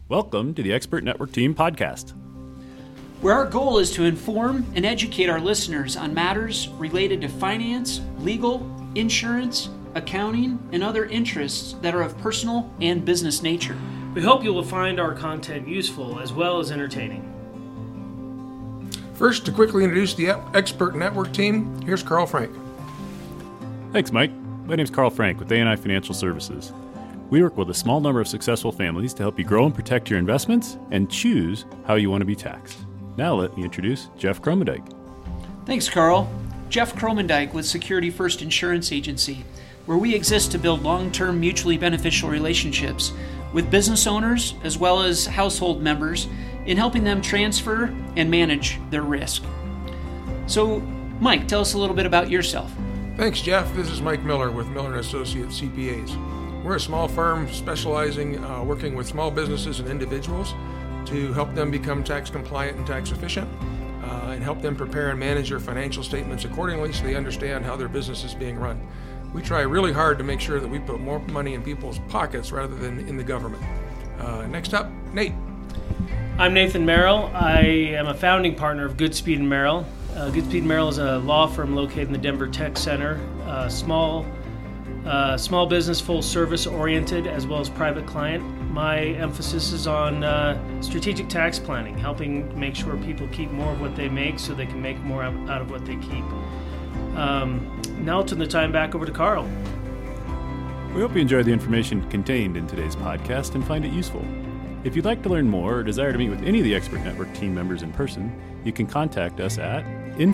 Welcome to the Expert Network Team podcast, where our goal is to inform and educate our listeners on matters related to finance, legal, insurance, accounting, and other interests that are of personal and business nature. We hope you will find our content useful as well as entertaining. First, to quickly introduce the Expert Network Team, here's Carl Frank. Thanks, Mike. My name's Carl Frank with A&I Financial Services. We work with a small number of successful families to help you grow and protect your investments and choose how you want to be taxed. Now let me introduce Jeff Kromendijk. Thanks, Carl. Jeff Kromendijk with Security First Insurance Agency, where we exist to build long-term mutually beneficial relationships with business owners as well as household members in helping them transfer and manage their risk. So, Mike, tell us a little bit about yourself. Thanks, Jeff. This is Mike Miller with Miller & Associates CPAs. We're a small firm specializing working with small businesses and individuals to help them become tax compliant and tax efficient and help them prepare and manage their financial statements accordingly so they understand how their business is being run. We try really hard to make sure that we put more money in people's pockets rather than in the government. Next up, Nate. I'm Nathan Merrill. I am a founding partner of Goodspeed & Merrill. Goodspeed & Merrill is a law firm located in the Denver Tech Center, small business, full service oriented, as well as private client. My emphasis is on strategic tax planning, helping make sure people keep more of what they make so they can make more out of what they keep. Now I'll turn the time back over to Carl. We hope you enjoyed the information contained in today's podcast and find it useful. If you'd like to learn more or desire to meet with any of the Expert Network team members in person, you can contact us at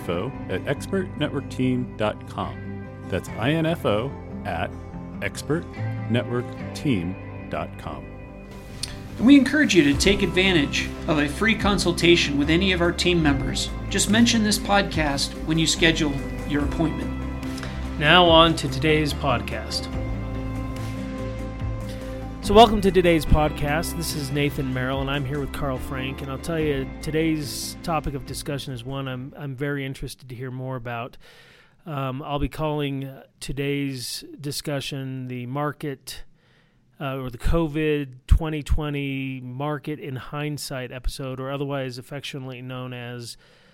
info@expertnetworkteam.com. That's info@expertnetworkteam.com. And we encourage you to take advantage of a free consultation with any of our team members. Just mention this podcast when you schedule your appointment. Now on to today's podcast. So welcome to today's podcast. This is Nathan Merrill, and I'm here with Carl Frank. And I'll tell you, today's topic of discussion is one I'm very interested to hear more about. I'll be calling today's discussion the market or the COVID 2020 market in hindsight episode, or otherwise affectionately known as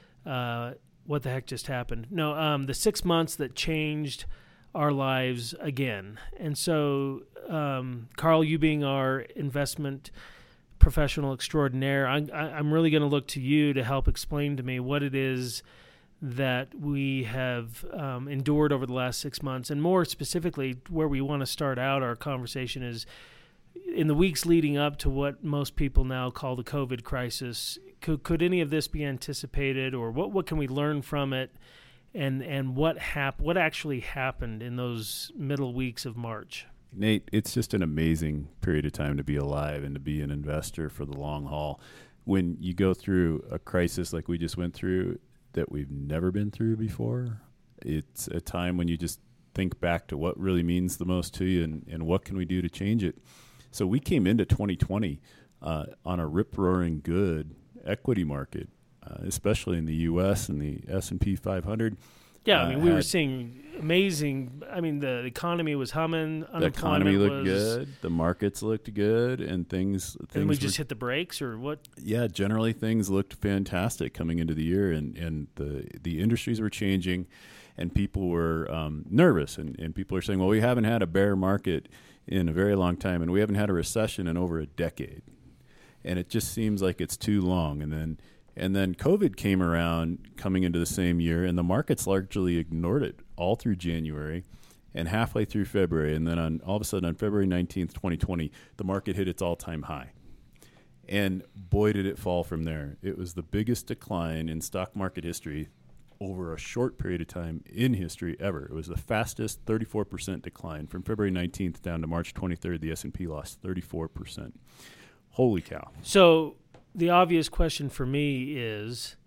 what the heck just happened? No, the 6 months that changed our lives again. And so, Carl, you being our investment professional extraordinaire, I'm really going to look to you to help explain to me what it is that we have endured over the last 6 months. And more specifically, where we want to start out our conversation is in the weeks leading up to what most people now call the COVID crisis. Could any of this be anticipated, or what can we learn from it? And what actually happened in those middle weeks of March? Nate, it's just an amazing period of time to be alive and to be an investor for the long haul. When you go through a crisis like we just went through that we've never been through before, it's a time when you just think back to what really means the most to you and what can we do to change it. So we came into 2020 on a rip-roaring good equity market, especially in the U.S. and the S&P 500. Yeah, we were seeing amazing. The economy was humming. The economy looked good. The markets looked good, and things. And we just hit the brakes, or what? Yeah, generally things looked fantastic coming into the year, and the industries were changing, and people were nervous, and people are saying, well, we haven't had a bear market in a very long time, and we haven't had a recession in over a decade, and it just seems like it's too long, and then COVID came around coming into the same year, and the markets largely ignored it all through January and halfway through February. And then all of a sudden on February 19th, 2020, the market hit its all-time high. And boy, did it fall from there. It was the biggest decline in stock market history over a short period of time in history ever. It was the fastest 34% decline. From February 19th down to March 23rd, the S&P lost 34%. Holy cow. So the obvious question for me is,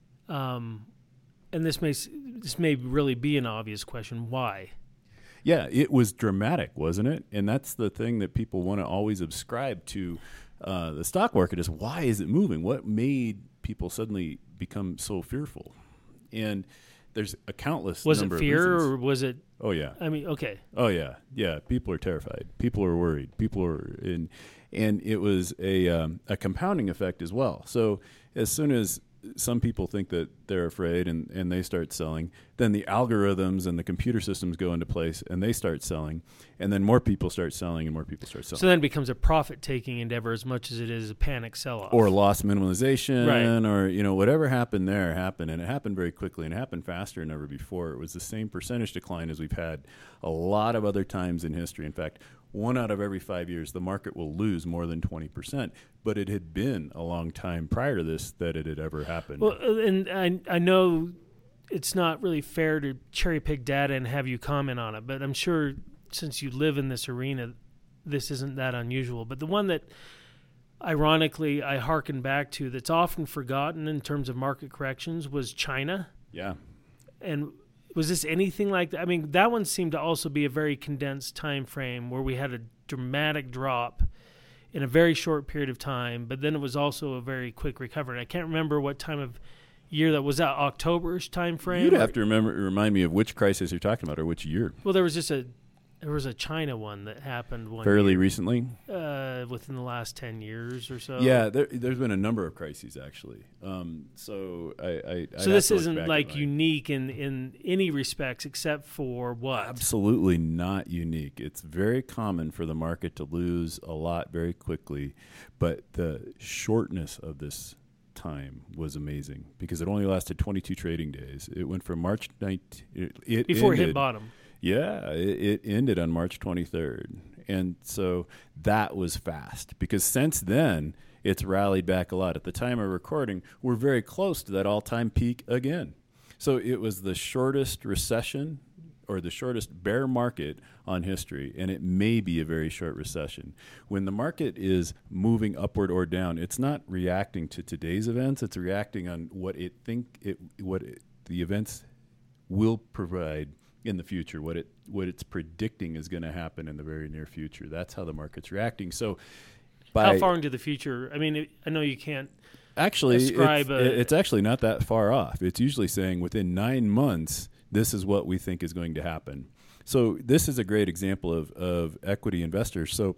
and this may really be an obvious question, why? Yeah, it was dramatic, wasn't it? And that's the thing that people want to always ascribe to the stock market is, why is it moving? What made people suddenly become so fearful? And there's a countless Was number it fear of reasons. or was it? Oh yeah. I mean, okay. Oh yeah. Yeah. People are terrified. People are worried. People are and it was a compounding effect as well. So as soon as some people think that they're afraid and they start selling, then the algorithms and the computer systems go into place and they start selling, and then more people start selling and more people start selling. So then it becomes a profit-taking endeavor as much as it is a panic sell-off. Or loss minimalization, Right. or whatever happened there happened, and it happened very quickly, and it happened faster than ever before. It was the same percentage decline as we've had a lot of other times in history. In fact, 1 out of every 5 years, the market will lose more than 20%. But it had been a long time prior to this that it had ever happened. Well, and I know it's not really fair to cherry-pick data and have you comment on it, but I'm sure since you live in this arena, this isn't that unusual. But the one that, ironically, I hearken back to that's often forgotten in terms of market corrections was China. Yeah. And was this anything like that? I mean, that one seemed to also be a very condensed time frame where we had a dramatic drop in a very short period of time, but then it was also a very quick recovery. I can't remember what time of year that was. That October-ish time frame? You'd have to remind me of which crisis you're talking about or which year. Well, there was a China one that happened fairly recently, within the last 10 years or so. Yeah, there's been a number of crises actually. So this isn't like unique in any respects except for what? Absolutely not unique. It's very common for the market to lose a lot very quickly, but the shortness of this time was amazing because it only lasted 22 trading days. It went from March 19th. Before it hit bottom. Yeah, it ended on March 23rd. And so that was fast because since then, it's rallied back a lot. At the time of recording, we're very close to that all-time peak again. So it was the shortest recession or the shortest bear market on history, and it may be a very short recession. When the market is moving upward or down, it's not reacting to today's events. It's reacting on what the events will provide in the future, what it's predicting is going to happen in the very near future. That's how the market's reacting. So, how far into the future? I mean, I know you can't actually ascribe it's actually not that far off. It's usually saying within 9 months, this is what we think is going to happen. So this is a great example of equity investors. So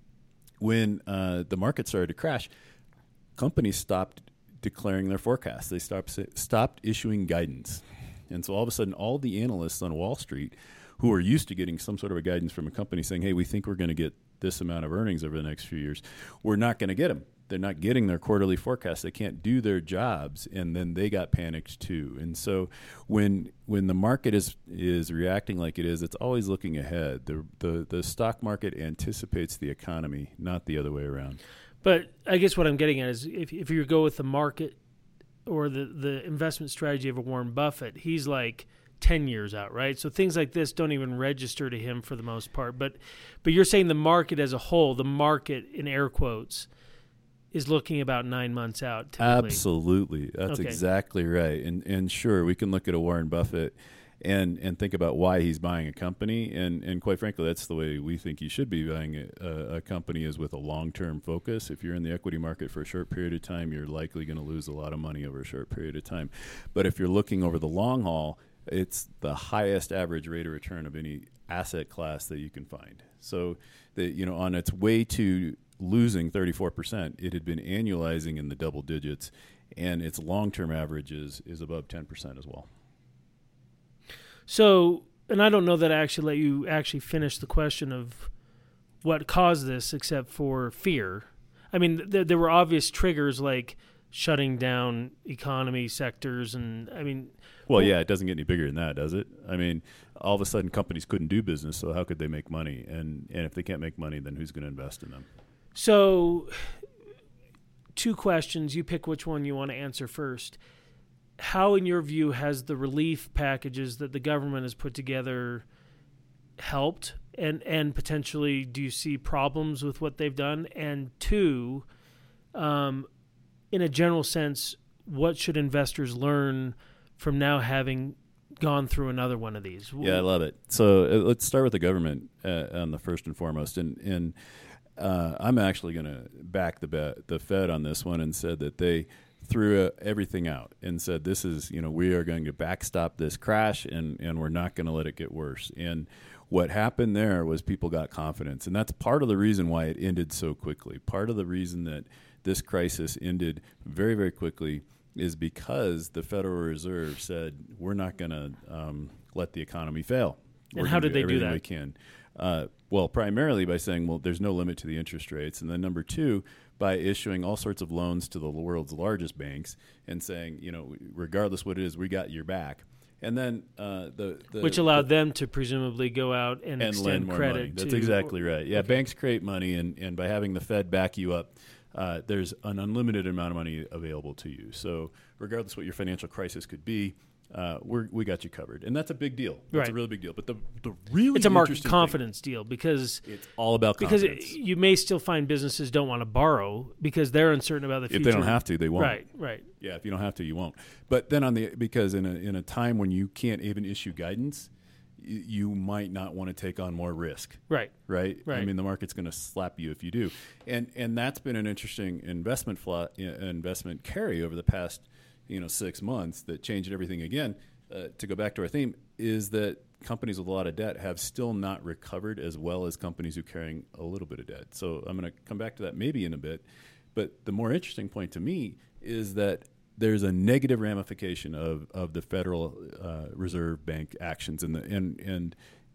when the market started to crash, companies stopped declaring their forecasts. They stopped issuing guidance. And so all of a sudden, all the analysts on Wall Street who are used to getting some sort of a guidance from a company saying, hey, we think we're going to get this amount of earnings over the next few years, we're not going to get them. They're not getting their quarterly forecasts. They can't do their jobs, and then they got panicked too. And so when the market is reacting like it is, it's always looking ahead. The stock market anticipates the economy, not the other way around. But I guess what I'm getting at is if you go with the market or the investment strategy of a Warren Buffett, he's like 10 years out, right? So things like this don't even register to him for the most part. But you're saying the market as a whole, the market in air quotes, is looking about 9 months out typically. Absolutely. That's okay. Exactly right. And sure, we can look at a Warren Buffett and think about why he's buying a company. And quite frankly, that's the way we think you should be buying a company, is with a long-term focus. If you're in the equity market for a short period of time, you're likely going to lose a lot of money over a short period of time. But if you're looking over the long haul, it's the highest average rate of return of any asset class that you can find. So on its way to losing 34%, it had been annualizing in the double digits, and its long-term average is above 10% as well. So, and I don't know that I actually let you actually finish the question of what caused this except for fear. I mean, there were obvious triggers like shutting down economy sectors, and I mean... Well, yeah, it doesn't get any bigger than that, does it? I mean, all of a sudden companies couldn't do business, so how could they make money? And if they can't make money, then who's going to invest in them? So, 2 questions. You pick which one you want to answer first. How, in your view, has the relief packages that the government has put together helped? And potentially, do you see problems with what they've done? And 2, in a general sense, what should investors learn from now having gone through another one of these? Yeah, I love it. So let's start with the government on the first and foremost. And I'm actually going to back the Fed on this one and said that they threw everything out and said, this is, we are going to backstop this crash and we're not going to let it get worse. And what happened there was people got confidence. And that's part of the reason why it ended so quickly. Part of the reason that this crisis ended very, very quickly is because the Federal Reserve said, we're not going to let the economy fail. And how did they do that? We can. Well, primarily by saying, well, there's no limit to the interest rates. And then number two, by issuing all sorts of loans to the world's largest banks and saying, regardless what it is, we got your back. And then which allowed them to presumably go out and extend lend more credit. Money. That's exactly right. Yeah, okay. Banks create money, and by having the Fed back you up, there's an unlimited amount of money available to you. So regardless what your financial crisis could be, we got you covered, and that's a big deal. That's a really big deal. But the really it's a market confidence deal because it's all about confidence. Because you may still find businesses don't want to borrow because they're uncertain about the future. If they don't have to, they won't. Right. Yeah, if you don't have to, you won't. But then because in a time when you can't even issue guidance, you might not want to take on more risk. Right. I mean, the market's going to slap you if you do, and that's been an interesting investment carry over the past 6 months that changed everything again. To go back to our theme, is that companies with a lot of debt have still not recovered as well as companies who are carrying a little bit of debt. So I'm going to come back to that maybe in a bit. But the more interesting point to me is that there's a negative ramification of the Federal Reserve Bank actions and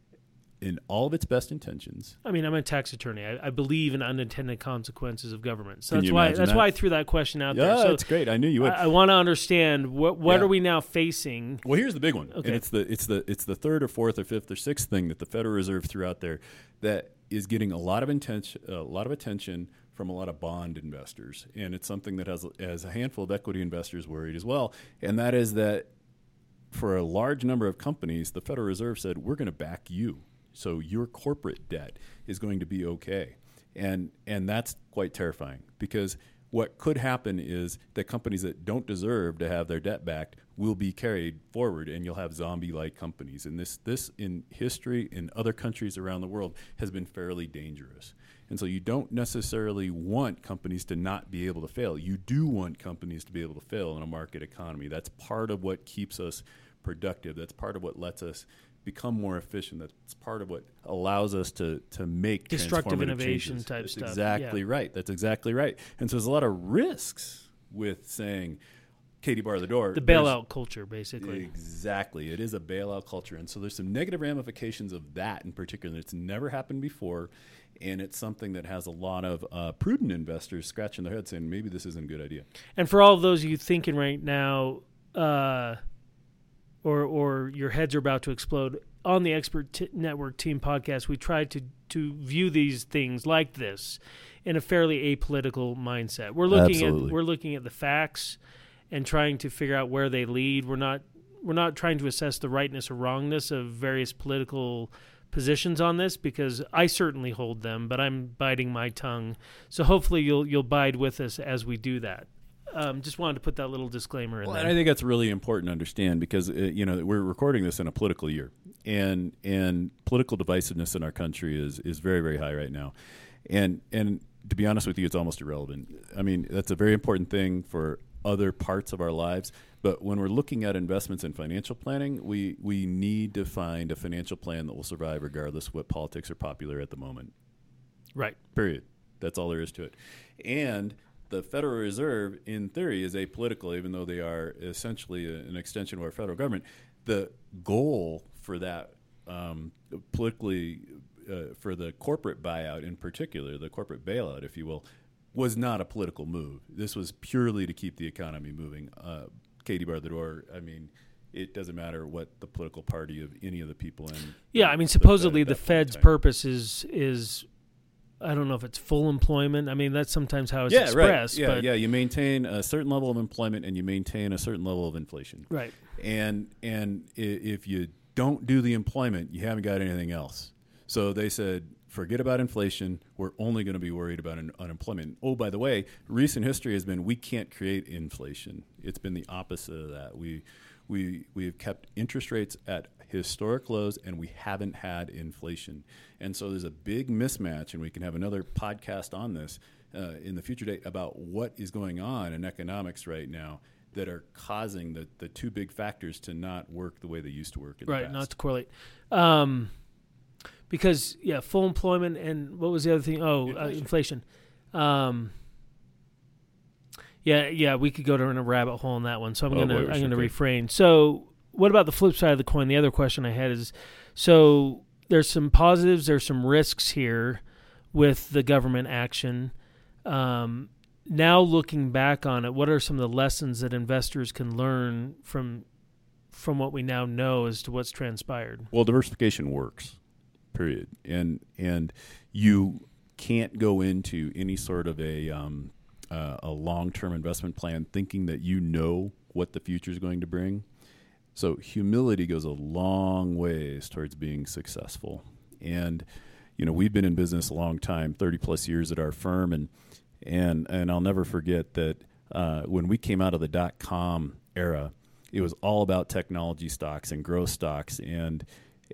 in all of its best intentions. I mean, I'm a tax attorney. I believe in unintended consequences of government. So that's why I threw that question out there. Yeah, so that's great. I knew you would. I want to understand what are we now facing? Well, here's the big one. Okay. And it's the third or fourth or fifth or sixth thing that the Federal Reserve threw out there that is getting a lot of attention from a lot of bond investors, and it's something that has a handful of equity investors worried as well, and that is that for a large number of companies, the Federal Reserve said, we're going to back you. So your corporate debt is going to be okay. And that's quite terrifying because what could happen is that companies that don't deserve to have their debt backed will be carried forward, and you'll have zombie-like companies. And this in history in other countries around the world has been fairly dangerous. And so you don't necessarily want companies to not be able to fail. You do want companies to be able to fail in a market economy. That's part of what keeps us productive. That's part of what lets us become more efficient. That's part of what allows us to make destructive innovation changes. type That's stuff. Exactly right. That's exactly right. And so there's a lot of risks with saying, Katie, bar the door. The bailout culture, basically. Exactly. It is a bailout culture. And so there's some negative ramifications of that in particular. It's never happened before, and it's something that has a lot of prudent investors scratching their heads saying, maybe this isn't a good idea. And for all of those of you thinking right now, or your heads are about to explode, on the Expert Network Team podcast, we try to view these things like this in a fairly apolitical mindset. We're looking at the facts and trying to figure out where they lead. We're not trying to assess the rightness or wrongness of various political positions on this, because I certainly hold them, but I'm biting my tongue. So hopefully you'll bide with us as we do that. Just wanted to put that little disclaimer in there. And I think that's really important to understand because we're recording this in a political year, and political divisiveness in our country is very, very high right now, and to be honest with you, it's almost irrelevant. I mean, that's a very important thing for other parts of our lives, but when we're looking at investments and financial planning, we need to find a financial plan that will survive regardless of what politics are popular at the moment. Right. Period. That's all there is to it. And the Federal Reserve, in theory, is apolitical, even though they are essentially an extension of our federal government. The goal for that politically, for the corporate buyout in particular, the corporate bailout, if you will, was not a political move. This was purely to keep the economy moving. Katie, bar the door. I mean, it doesn't matter what the political party of any of the people in. Yeah, I mean, supposedly the Fed's purpose is I don't know if it's full employment. I mean, that's sometimes how it's expressed. Right. Yeah. You maintain a certain level of employment and you maintain a certain level of inflation. Right. And if you don't do the employment, you haven't got anything else. So they said, forget about inflation. We're only going to be worried about unemployment. Oh, by the way, recent history has been we can't create inflation. It's been the opposite of that. We've kept interest rates at historic lows, and we haven't had inflation. And so there's a big mismatch, and we can have another podcast on this, in the future date about what is going on in economics right now that are causing the two big factors to not work the way they used to work in the past. Not to correlate. Because, full employment and what was the other thing? Inflation. We could go down a rabbit hole on that one, so I'm going to refrain. So what about the flip side of the coin? The other question I had is, so there's some positives, there's some risks here with the government action. Now looking back on it, what are some of the lessons that investors can learn from what we now know as to what's transpired? Well, diversification works, period. And you can't go into any sort of a long-term investment plan thinking that you know what the future is going to bring. So humility goes a long ways towards being successful. And, we've been in business a long time, 30 plus years at our firm. And I'll never forget that when we came out of the .com era, it was all about technology stocks and growth stocks. And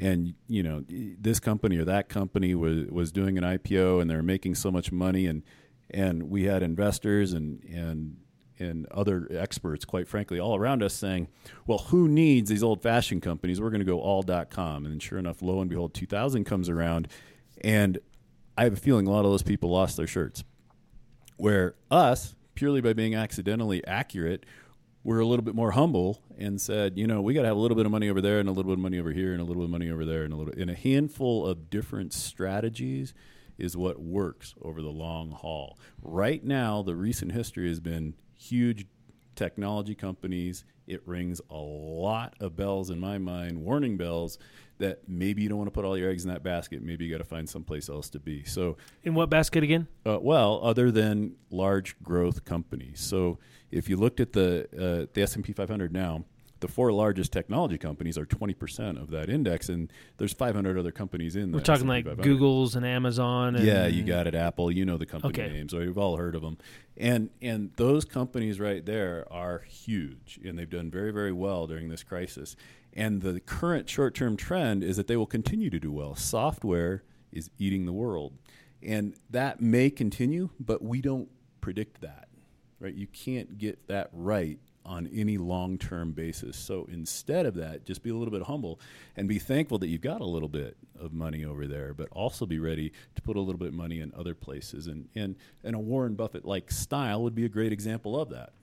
this company or that company was doing an IPO and they were making so much money. And we had investors and other experts, quite frankly, all around us saying, well, who needs these old-fashioned companies? We're going to go all .com. And sure enough, lo and behold, 2000 comes around. And I have a feeling a lot of those people lost their shirts. Where us, purely by being accidentally accurate, we're a little bit more humble and said, we got to have a little bit of money over there and a little bit of money over here and a little bit of money over there and a handful of different strategies is what works over the long haul. Right now, the recent history has been huge technology companies. It rings a lot of bells in my mind, warning bells, that maybe you don't want to put all your eggs in that basket. Maybe you got to find someplace else to be. So, in what basket again? Other than large growth companies. So if you looked at the S&P 500 now, the four largest technology companies are 20% of that index, and there's 500 other companies in there. We're talking like Google's and Amazon. And you got it, Apple. The company names. Right? We've all heard of them. And those companies right there are huge, and they've done very, very well during this crisis. And the current short-term trend is that they will continue to do well. Software is eating the world. And that may continue, but we don't predict that. Right? You can't get that right on any long-term basis. So instead of that, just be a little bit humble and be thankful that you've got a little bit of money over there, but also be ready to put a little bit of money in other places. And a Warren Buffett-like style would be a great example of that.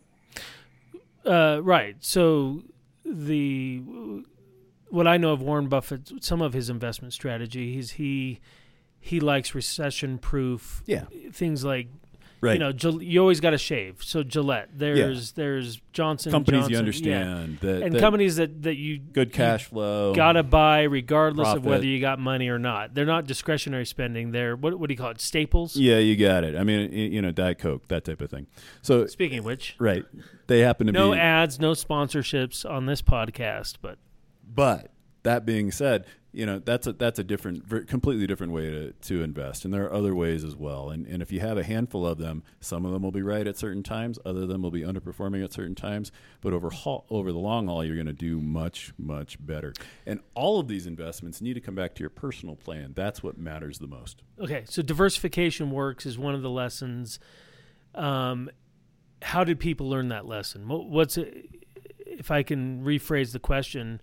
Right. So what I know of Warren Buffett, some of his investment strategy, he likes recession-proof things like, right. You always got to shave. So Gillette, there's Johnson companies Johnson, you understand that companies that you good cash flow got to buy regardless profit. Of whether you got money or not. They're not discretionary spending. They're what do you call it? Staples. Yeah, you got it. I mean, Diet Coke, that type of thing. So speaking of which, right, they happen to no be ads, no sponsorships on this podcast, but that being said, that's a different, completely different way to invest, and there are other ways as well. And if you have a handful of them, some of them will be right at certain times, other of them will be underperforming at certain times. But over the long haul, you're going to do much, much better. And all of these investments need to come back to your personal plan. That's what matters the most. Okay, so diversification works is one of the lessons. How did people learn that lesson? What's it, if I can rephrase the question?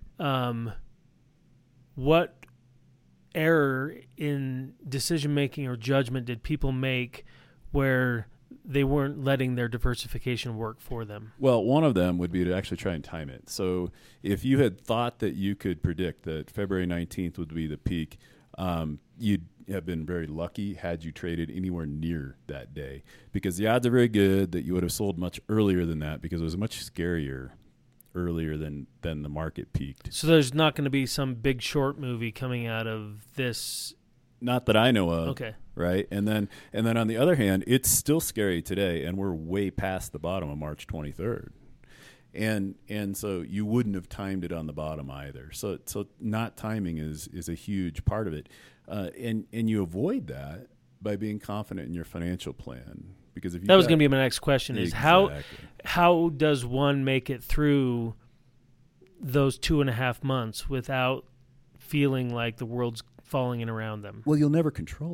What error in decision-making or judgment did people make where they weren't letting their diversification work for them? Well, one of them would be to actually try and time it. So if you had thought that you could predict that February 19th would be the peak, you'd have been very lucky had you traded anywhere near that day, because the odds are very good that you would have sold much earlier than that, because it was much scarier earlier than the market peaked. So there's not going to be some Big Short movie coming out of this? Not that I know of. Okay. Right? And then on the other hand, it's still scary today, and we're way past the bottom of March 23rd. And so you wouldn't have timed it on the bottom either. So not timing is a huge part of it. And you avoid that by being confident in your financial plan. Because if that was going to be my next question: is how does one make it through those 2.5 months without feeling like the world's falling in around them? Well, you'll never control it,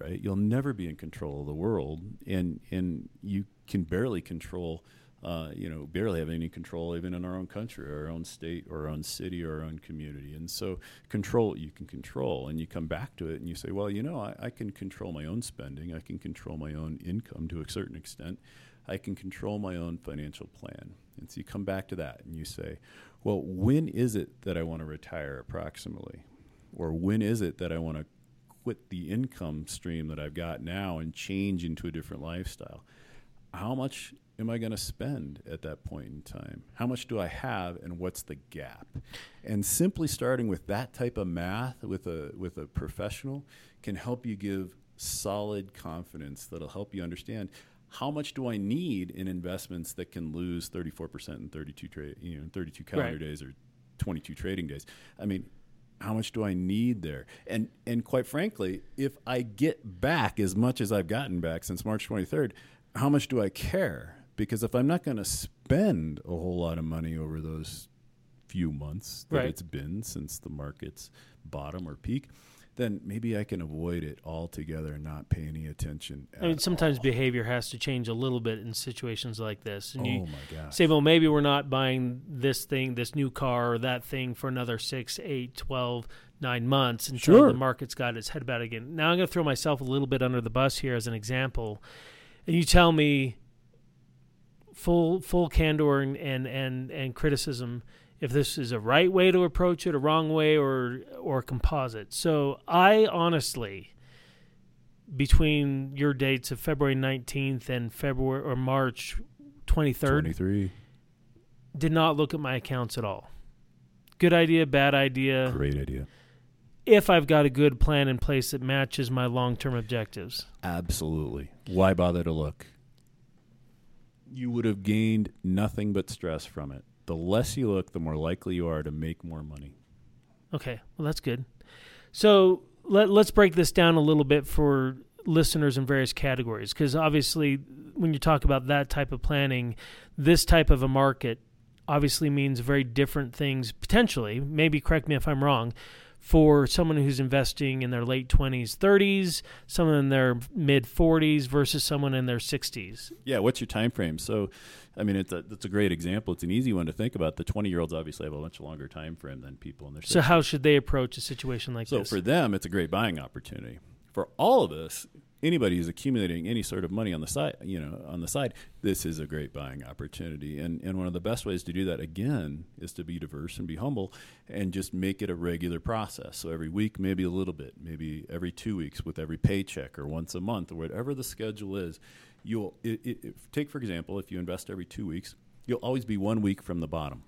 right? You'll never be in control of the world, and you can barely control, barely have any control even in our own country, or our own state, or our own city, or our own community. And so control what you can control, and you come back to it and you say, well, I can control my own spending. I can control my own income to a certain extent. I can control my own financial plan. And so you come back to that and you say, well, when is it that I want to retire approximately? Or when is it that I want to quit the income stream that I've got now and change into a different lifestyle? How much am I going to spend at that point in time? How much do I have, and what's the gap? And simply starting with that type of math with a professional can help you give solid confidence that'll help you understand how much do I need in investments that can lose 34% in 32 calendar days or 22 trading days. I mean, how much do I need there? And quite frankly, if I get back as much as I've gotten back since March 23rd, how much do I care? Because if I'm not going to spend a whole lot of money over those few months that it's been since the market's bottom or peak, then maybe I can avoid it altogether and not pay any attention at all. Sometimes behavior has to change a little bit in situations like this. And my gosh. Say, well, maybe we're not buying this thing, this new car or that thing for another 6, 8, 12, 9 months until the market's got its head back again. Now I'm going to throw myself a little bit under the bus here as an example. And you tell me full candor and criticism if this is a right way to approach it, a wrong way, or composite. So I honestly, between your dates of February 19th and February or March 23rd, did not look at my accounts at all. Good idea, bad idea. Great idea. If I've got a good plan in place that matches my long-term objectives. Absolutely. Why bother to look? You would have gained nothing but stress from it. The less you look, the more likely you are to make more money. Okay, well, that's good. So let's break this down a little bit for listeners in various categories, because obviously when you talk about that type of planning, this type of a market obviously means very different things potentially. Maybe correct me if I'm wrong. For someone who's investing in their late 20s, 30s, someone in their mid-40s versus someone in their 60s. Yeah, what's your time frame? So, I mean, it's a great example. It's an easy one to think about. The 20-year-olds obviously have a much longer time frame than people in their 60s. So how should they approach a situation like this? So for them, it's a great buying opportunity. For all of us, anybody who's accumulating any sort of money on the side, this is a great buying opportunity. And one of the best ways to do that, again, is to be diverse and be humble and just make it a regular process. So every week, maybe a little bit, maybe every 2 weeks with every paycheck, or once a month, or whatever the schedule is. Take, for example, if you invest every 2 weeks, you'll always be 1 week from the bottom.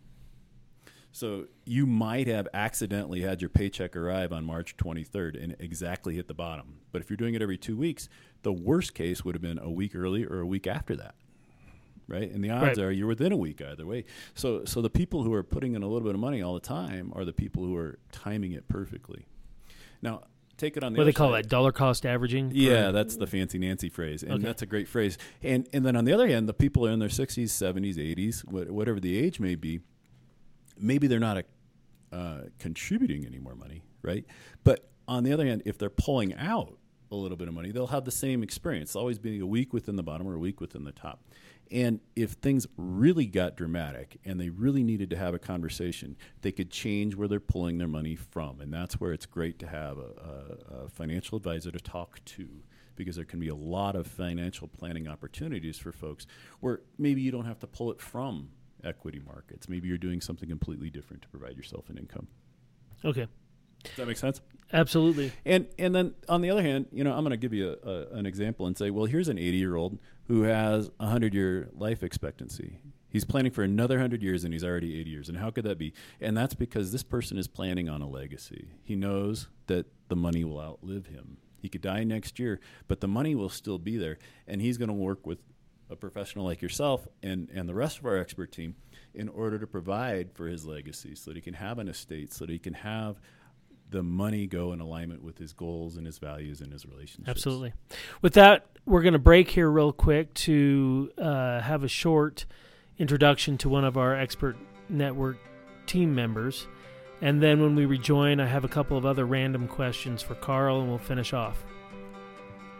So you might have accidentally had your paycheck arrive on March 23rd and exactly hit the bottom. But if you're doing it every 2 weeks, the worst case would have been a week early or a week after that, right? And the odds are you're within a week either way. So the people who are putting in a little bit of money all the time are the people who are timing it perfectly. Now, take it on the other side. What do they call that, dollar cost averaging? Yeah, that's the fancy Nancy phrase, and that's a great phrase. And then on the other hand, the people are in their 60s, 70s, 80s, whatever the age may be, maybe they're not contributing any more money, right? But on the other hand, if they're pulling out a little bit of money, they'll have the same experience, always being a week within the bottom or a week within the top. And if things really got dramatic and they really needed to have a conversation, they could change where they're pulling their money from. And that's where it's great to have a financial advisor to talk to, because there can be a lot of financial planning opportunities for folks where maybe you don't have to pull it from equity markets. Maybe you're doing something completely different to provide yourself an income. Okay. Does that make sense? Absolutely. And then on the other hand, I'm going to give you an example and say, well, here's an 80-year-old who has a 100-year life expectancy. He's planning for another 100 years and he's already 80 years. And how could that be? And that's because this person is planning on a legacy. He knows that the money will outlive him. He could die next year, but the money will still be there. And he's going to work with a professional like yourself and the rest of our expert team in order to provide for his legacy so that he can have an estate, so that he can have the money go in alignment with his goals and his values and his relationships. Absolutely. With that, we're going to break here real quick to have a short introduction to one of our expert network team members. And then when we rejoin, I have a couple of other random questions for Carl, and we'll finish off.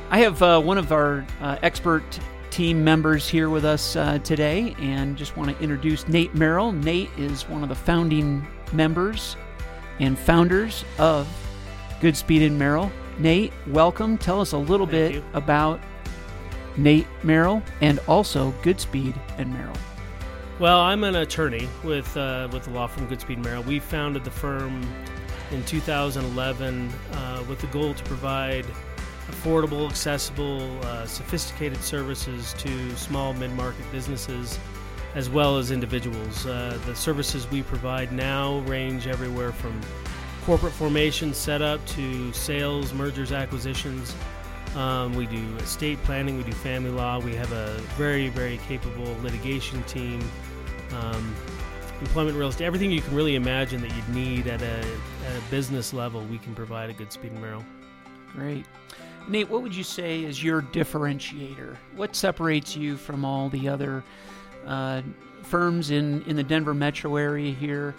I have one of our expert team members here with us today, and just want to introduce Nate Merrill. Nate is one of the founding members and founders of Goodspeed and Merrill. Nate, welcome. Tell us a little bit about Nate Merrill and also Goodspeed and Merrill. Well, I'm an attorney with the law firm Goodspeed and Merrill. We founded the firm in 2011 with the goal to provide affordable, accessible, sophisticated services to small mid-market businesses as well as individuals. The services we provide now range everywhere from corporate formation setup to sales, mergers, acquisitions. We do estate planning, we do family law, we have a very, very capable litigation team, employment real estate, everything you can really imagine that you'd need at a business level, we can provide at Goodspeed and Merrill. Great. Nate, what would you say is your differentiator? What separates you from all the other firms in the Denver metro area here?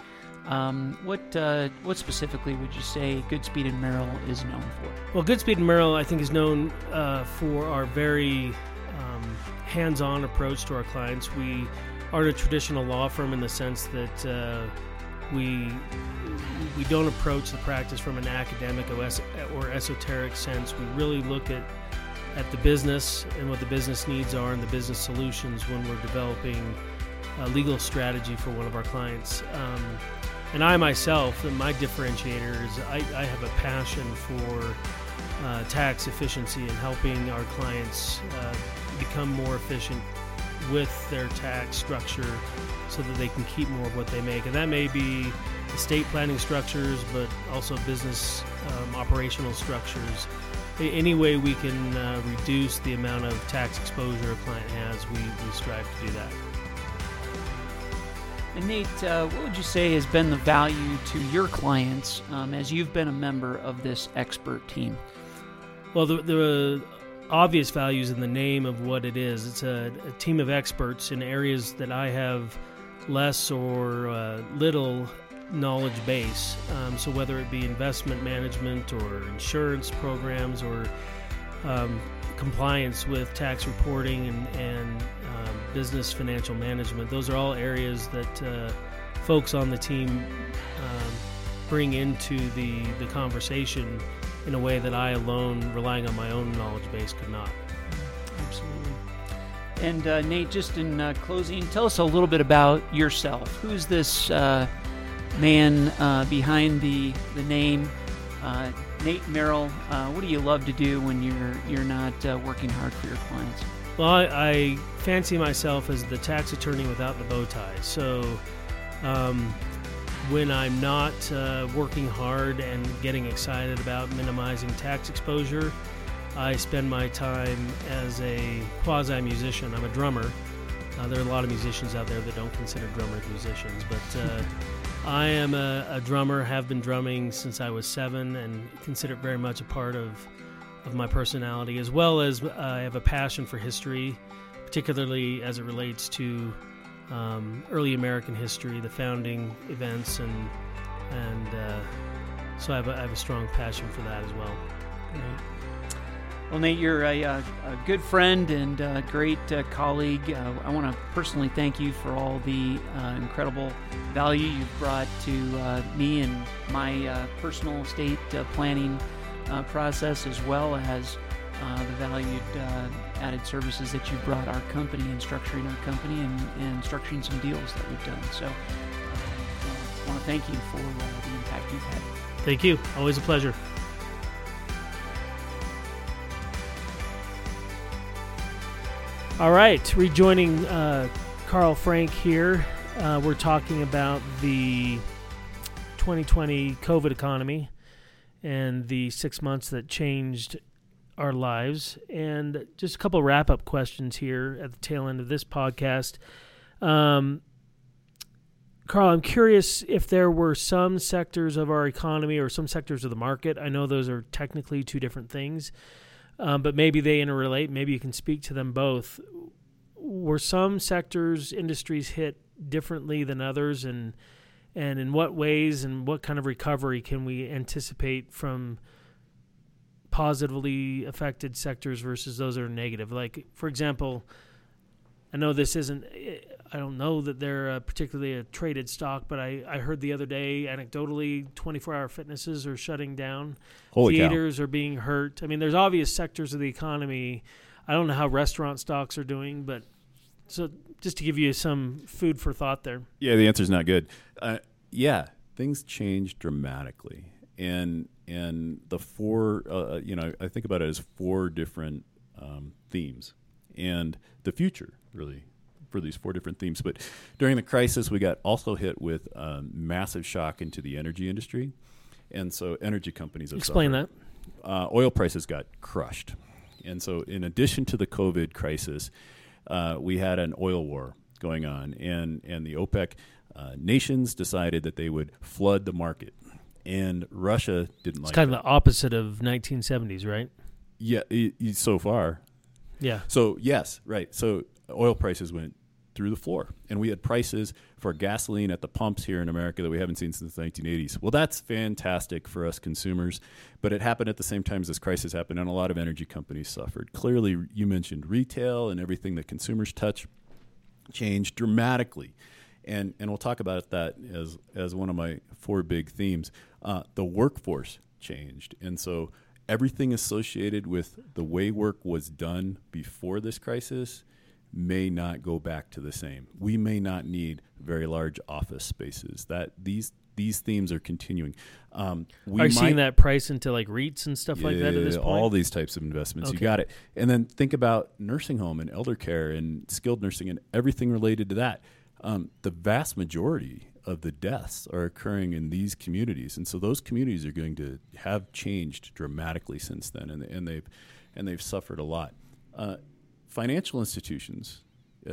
What specifically would you say Goodspeed and Merrill is known for? Well, Goodspeed and Merrill, I think, is known for our very hands-on approach to our clients. We aren't a traditional law firm in the sense that we don't approach the practice from an academic or esoteric sense. We really look at the business and what the business needs are and the business solutions when we're developing a legal strategy for one of our clients. And I myself, my differentiator is I have a passion for tax efficiency and helping our clients become more efficient with their tax structure so that they can keep more of what they make. And that may be estate planning structures, but also business operational structures. Any way we can reduce the amount of tax exposure a client has, we strive to do that. And Nate, what would you say has been the value to your clients as you've been a member of this expert team? Well, the obvious value is in the name of what it is. It's a team of experts in areas that I have less or little knowledge base. So whether it be investment management or insurance programs or compliance with tax reporting and business financial management, those are all areas that folks on the team bring into the conversation in a way that I alone, relying on my own knowledge base, could not. Absolutely. And Nate, just in closing, tell us a little bit about yourself. Who's this man behind the name Nate Merrill? What do you love to do when you're not working hard for your clients? Well, I fancy myself as the tax attorney without the bow tie. So when I'm not working hard and getting excited about minimizing tax exposure, I spend my time as a quasi-musician. I'm a drummer. There are a lot of musicians out there that don't consider drummers musicians, but I am a drummer, have been drumming since I was 7 and consider it very much a part of my personality, as well as I have a passion for history, particularly as it relates to early American history, the founding events, and so I have a strong passion for that as well. Great. Well, Nate, you're a good friend and a great colleague. I want to personally thank you for all the incredible value you've brought to me and my personal estate planning process, as well as the valued added services that you've brought our company in structuring our company and structuring some deals that we've done. So I want to thank you for the impact you've had. Thank you. Always a pleasure. All right, rejoining Carl Frank here. We're talking about the 2020 COVID economy and the 6 months that changed our lives. And just a couple wrap-up questions here at the tail end of this podcast. Carl, I'm curious if there were some sectors of our economy or some sectors of the market. I know those are technically two different things, but maybe they interrelate. Maybe you can speak to them both. Were some sectors, industries hit differently than others, and in what ways and what kind of recovery can we anticipate from positively affected sectors versus those that are negative? Like, for example, I know this isn't, I don't know that they're particularly a traded stock, but I heard the other day, anecdotally, 24-hour fitnesses are shutting down. Holy Theaters cow. are being hurt. I mean, there's obvious sectors of the economy. I don't know how restaurant stocks are doing, but so just to give you some food for thought there. Yeah, the answer's not good. Yeah, things change dramatically. And the four, I think about it as four different themes. And the future, really, for these four different themes. But during the crisis, we got also hit with massive shock into the energy industry. And so energy companies have Explain suffered. that. Oil prices got crushed. And so in addition to the COVID crisis, we had an oil war going on. And the OPEC nations decided that they would flood the market. And Russia didn't like It's kind that. of the opposite of 1970s, right? Yeah, so far. Yeah. So, yes, right. So oil prices went through the floor. And we had prices for gasoline at the pumps here in America that we haven't seen since the 1980s. Well, that's fantastic for us consumers. But it happened at the same time as this crisis happened, and a lot of energy companies suffered. Clearly, you mentioned retail and everything that consumers touch changed dramatically. And we'll talk about that as one of my four big themes. The workforce changed. And so everything associated with the way work was done before this crisis may not go back to the same. We may not need very large office spaces. That these themes are continuing. Are you seeing that price into like REITs and stuff like that at this point? All these types of investments. Okay. You got it. And then think about nursing home and elder care and skilled nursing and everything related to that. The vast majority of the deaths are occurring in these communities, and so those communities are going to have changed dramatically since then, and they've suffered a lot. Financial institutions,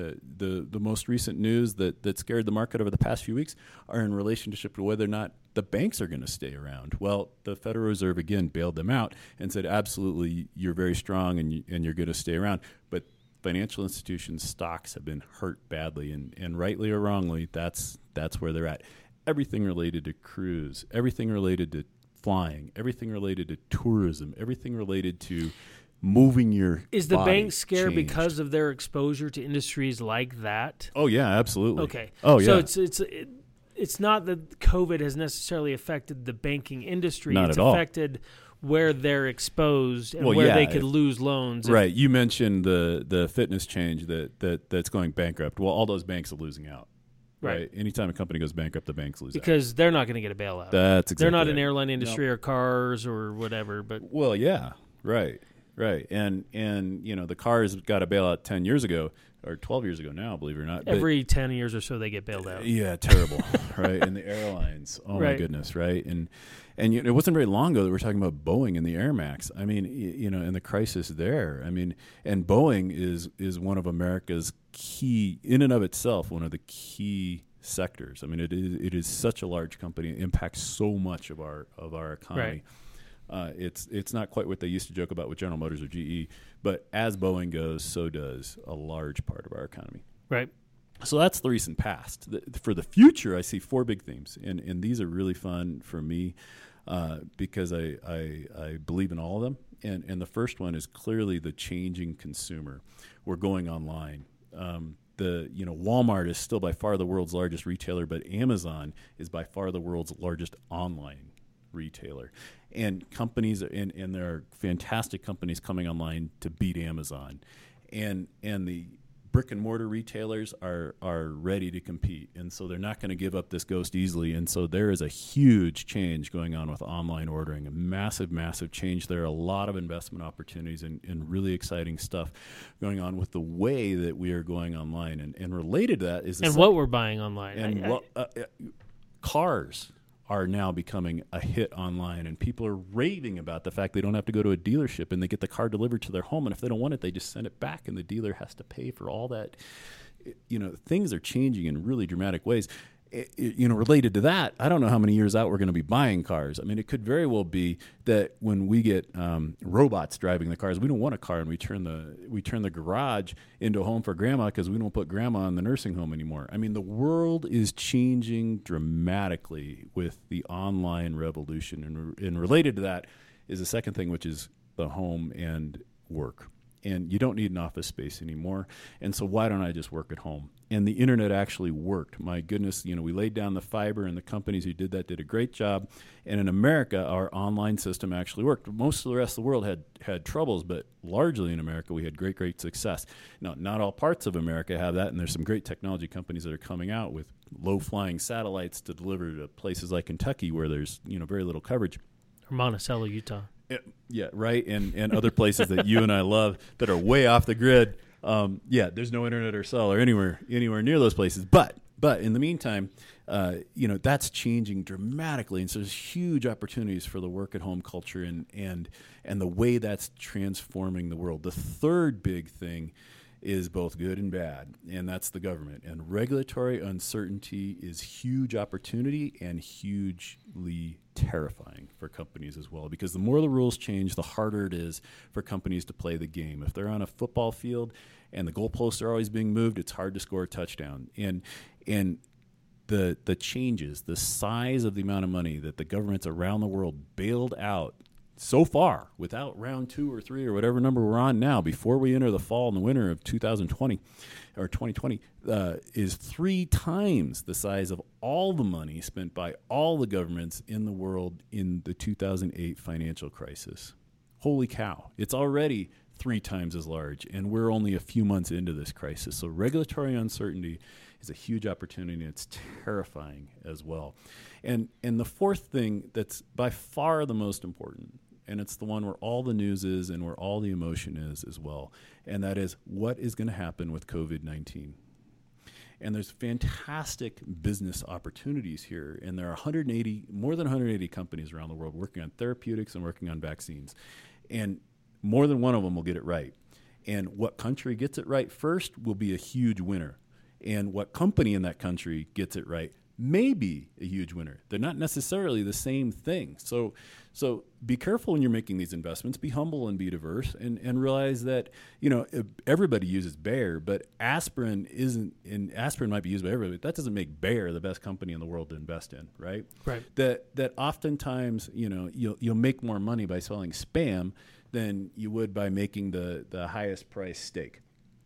the most recent news that scared the market over the past few weeks are in relationship to whether or not the banks are going to stay around. Well, the Federal Reserve again bailed them out and said, absolutely, you're very strong and you're going to stay around, but financial institutions' stocks have been hurt badly, and rightly or wrongly, that's where they're at. Everything related to cruise, everything related to flying, everything related to tourism, everything related to moving your Is the body bank scared changed. because of their exposure to industries like that? Oh yeah, absolutely. Okay. Oh yeah. So it's not that COVID has necessarily affected the banking industry. Not it's at all. affected where they're exposed and Well, where yeah, they could lose loans. Right. You mentioned the fitness change that's going bankrupt. Well, all those banks are losing out. Right. Anytime a company goes bankrupt, the banks lose out. Because they're not going to get a bailout. That's exactly They're not right. an airline industry or cars or whatever. But Well, yeah. Right. And the cars got a bailout 10 years ago or 12 years ago now, believe it or not. But every 10 years or so they get bailed out. yeah, terrible, right? And the airlines, oh my Right. goodness, right? And it wasn't very long ago that we were talking about Boeing and the Air Max. I mean, and the crisis there. I mean, and Boeing is one of America's key, in and of itself, one of the key sectors. I mean, it is such a large company. It impacts so much of our economy. Right. It's not quite what they used to joke about with General Motors or GE, but as Boeing goes, so does a large part of our economy. Right. So that's the recent past. For the future, I see four big themes, and these are really fun for me because I believe in all of them. And the first one is clearly the changing consumer. We're going online. Walmart is still by far the world's largest retailer, but Amazon is by far the world's largest online retailer. And companies, and there are fantastic companies coming online to beat Amazon. And the brick and mortar retailers are ready to compete. And so they're not going to give up this ghost easily. And so there is a huge change going on with online ordering, a massive, massive change. There are a lot of investment opportunities and really exciting stuff going on with the way that we are going online. And related to that is what we're buying online. And cars are now becoming a hit online, and people are raving about the fact they don't have to go to a dealership and they get the car delivered to their home, and if they don't want it, they just send it back, and the dealer has to pay for all that. Things are changing in really dramatic ways. Related to that, I don't know how many years out we're going to be buying cars. I mean, it could very well be that when we get robots driving the cars, we don't want a car, and we turn the garage into a home for grandma because we don't put grandma in the nursing home anymore. I mean, the world is changing dramatically with the online revolution, and related to that is the second thing, which is the home and work. And you don't need an office space anymore. And so why don't I just work at home? And the internet actually worked. My goodness, we laid down the fiber, and the companies who did that did a great job. And in America, our online system actually worked. Most of the rest of the world had troubles, but largely in America, we had great success. Now, not all parts of America have that, and there's some great technology companies that are coming out with low-flying satellites to deliver to places like Kentucky where there's very little coverage. Or Monticello, Utah. Yeah, right, and other places that you and I love that are way off the grid. There's no internet or cell or anywhere near those places. But in the meantime, that's changing dramatically, and so there's huge opportunities for the work at home culture and the way that's transforming the world. The third big thing is both good and bad, and that's the government. And regulatory uncertainty is huge opportunity and hugely terrifying for companies as well, because the more the rules change, the harder it is for companies to play the game. If they're on a football field and the goalposts are always being moved, it's hard to score a touchdown. And the changes, the size of the amount of money that the governments around the world bailed out so far, without round 2 or 3 or whatever number we're on now, before we enter the fall and the winter of 2020 or 2020, is 3 times the size of all the money spent by all the governments in the world in the 2008 financial crisis. Holy cow. It's already 3 times as large, and we're only a few months into this crisis. So regulatory uncertainty is a huge opportunity, and it's terrifying as well. And the fourth thing that's by far the most important, and it's the one where all the news is and where all the emotion is as well, and that is what is going to happen with COVID-19. And there's fantastic business opportunities here, and there are more than 180 companies around the world working on therapeutics and working on vaccines. And more than one of them will get it right. And what country gets it right first will be a huge winner. And what company in that country gets it right may be a huge winner. They're not necessarily the same thing. So be careful when you're making these investments. Be humble and be diverse, and realize that everybody uses Bayer, but aspirin isn't. And aspirin might be used by everybody, but that doesn't make Bayer the best company in the world to invest in, right? Right. That oftentimes you'll make more money by selling Spam than you would by making the highest price steak.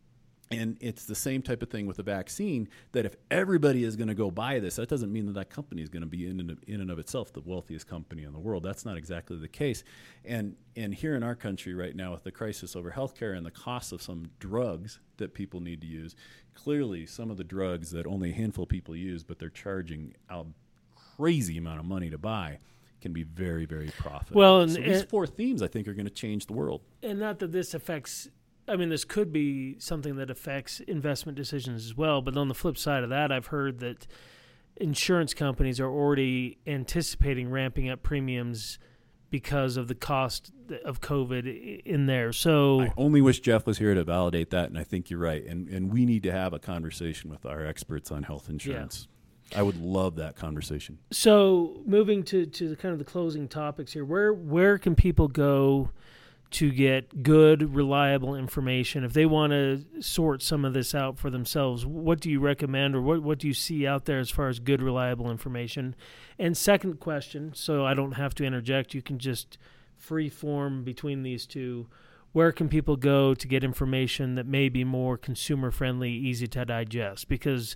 And it's the same type of thing with the vaccine, that if everybody is going to go buy this, that doesn't mean that company is going to be in and of itself the wealthiest company in the world. That's not exactly the case. And here in our country right now, with the crisis over healthcare and the cost of some drugs that people need to use, clearly some of the drugs that only a handful of people use, but they're charging a crazy amount of money to buy, can be very, very profitable. Well, so these 4 themes, I think, are going to change the world. And not that this affects... this could be something that affects investment decisions as well. But on the flip side of that, I've heard that insurance companies are already anticipating ramping up premiums because of the cost of COVID in there. So I only wish Jeff was here to validate that, and I think you're right. And we need to have a conversation with our experts on health insurance. Yeah. I would love that conversation. So moving to kind of the closing topics here, where can people go to get good, reliable information? If they want to sort some of this out for themselves, what do you recommend, or what do you see out there as far as good, reliable information? And second question, so I don't have to interject, you can just free form between these two, where can people go to get information that may be more consumer-friendly, easy to digest? Because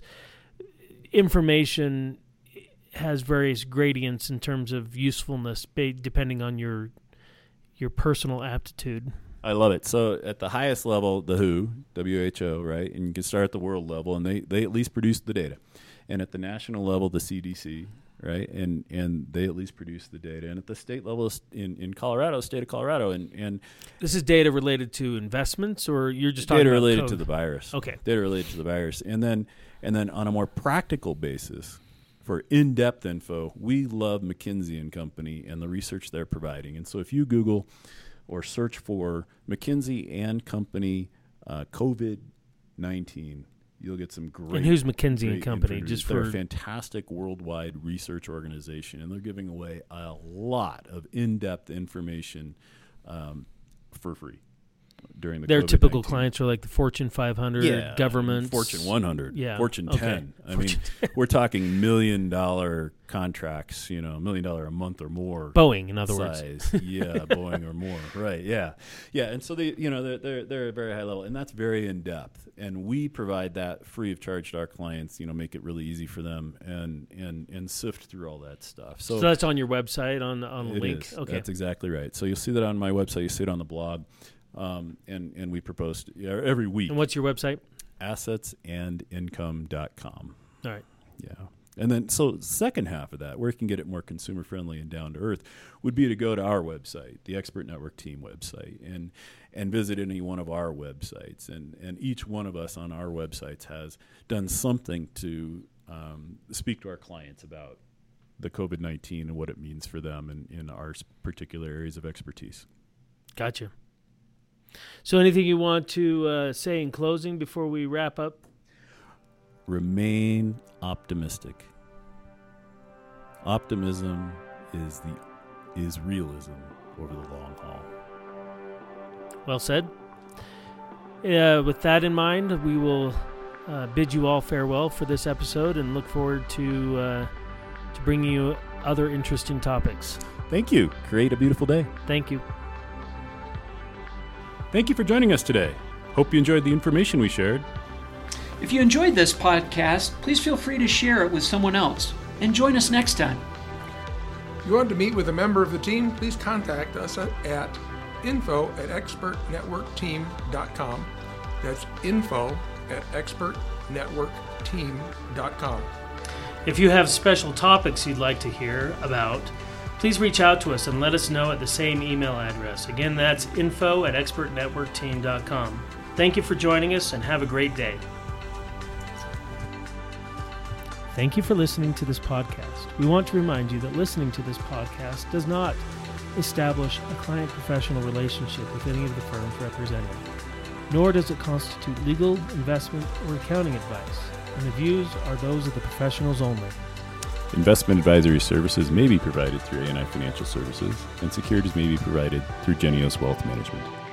information has various gradients in terms of usefulness depending on your personal aptitude. I love it. So at the highest level, the WHO, right? And you can start at the world level, and they at least produce the data. And at the national level, the CDC, right? And they at least produce the data. And at the state level, in Colorado, state of Colorado, and this is data related to investments, or you're just talking data about related code? to the virus. Okay. Data related to the virus. And then on a more practical basis, for in-depth info, we love McKinsey & Company and the research they're providing. And so if you Google or search for McKinsey & Company COVID-19, you'll get some great... And who's McKinsey & Company? They're a fantastic worldwide research organization, and they're giving away a lot of in-depth information for free. during the Their COVID-19. typical clients are like the Fortune 500, government, Fortune 100, Fortune 10. Okay. I mean, we're talking $1 million contracts, $1 million a month or more. Boeing, in other words. Yeah, Boeing or more. Right. Yeah. And so they're very high level, and that's very in depth. And we provide that free of charge to our clients. Make it really easy for them and sift through all that stuff. So that's on your website on the link. Is. Okay, that's exactly right. So you'll see that on my website. You see it on the blog, and we post every week. And what's your website? AssetsAndIncome.com. All right. Yeah. And then, so second half of that, where you can get it more consumer friendly and down to earth, would be to go to our website, the Expert Network Team website, and visit any one of our websites. And each one of us on our websites has done something to speak to our clients about the COVID-19 and what it means for them in our particular areas of expertise. Gotcha. So anything you want to say in closing before we wrap up? Remain optimistic. Optimism is realism over the long haul. Well said. With that in mind, we will bid you all farewell for this episode and look forward to bringing you other interesting topics. Thank you. Create a beautiful day. Thank you. Thank you for joining us today. Hope you enjoyed the information we shared. If you enjoyed this podcast, please feel free to share it with someone else. And join us next time. If you want to meet with a member of the team, please contact us at info@expertnetworkteam.com. That's info@expertnetworkteam.com. If you have special topics you'd like to hear about, please reach out to us and let us know at the same email address. Again, that's info@expertnetworkteam.com. Thank you for joining us and have a great day. Thank you for listening to this podcast. We want to remind you that listening to this podcast does not establish a client-professional relationship with any of the firms represented, nor does it constitute legal, investment, or accounting advice, and the views are those of the professionals only. Investment advisory services may be provided through ANI Financial Services, and securities may be provided through Genios Wealth Management.